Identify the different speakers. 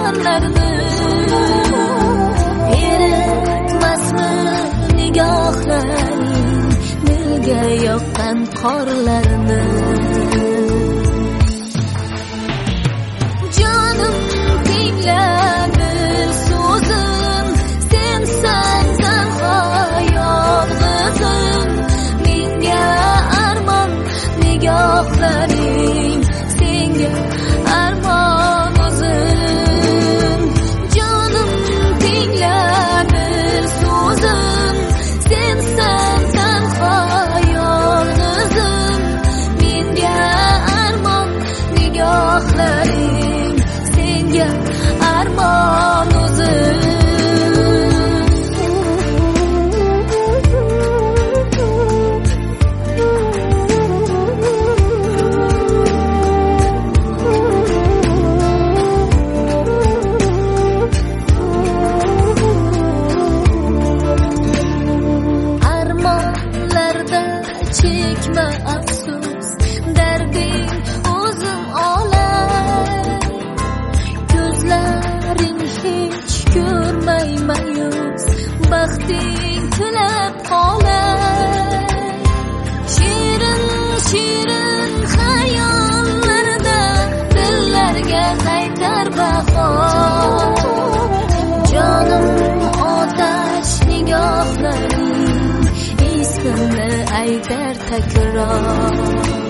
Speaker 1: xiyollarni eritmasmi nigohlaring dilga yoqqan qorlarni. Jonim tingla bir so'zim, sensan tanho yolg'izim, menga armon nigohlaring, senga armon o'zim. Jonim tingla bir so'zim, sensan tanho yolg'izim, menga armon nigohlaring, senga armon o'zim. Armonlarda chekma afsus, darding o'zim olay, ko'zlaring hech ko'rmay mayus, baxting tilab qolay. Shirin shirin xayollarda dillarga qaytar bahor, jonim otash nigohlaring, ismini aytar takror.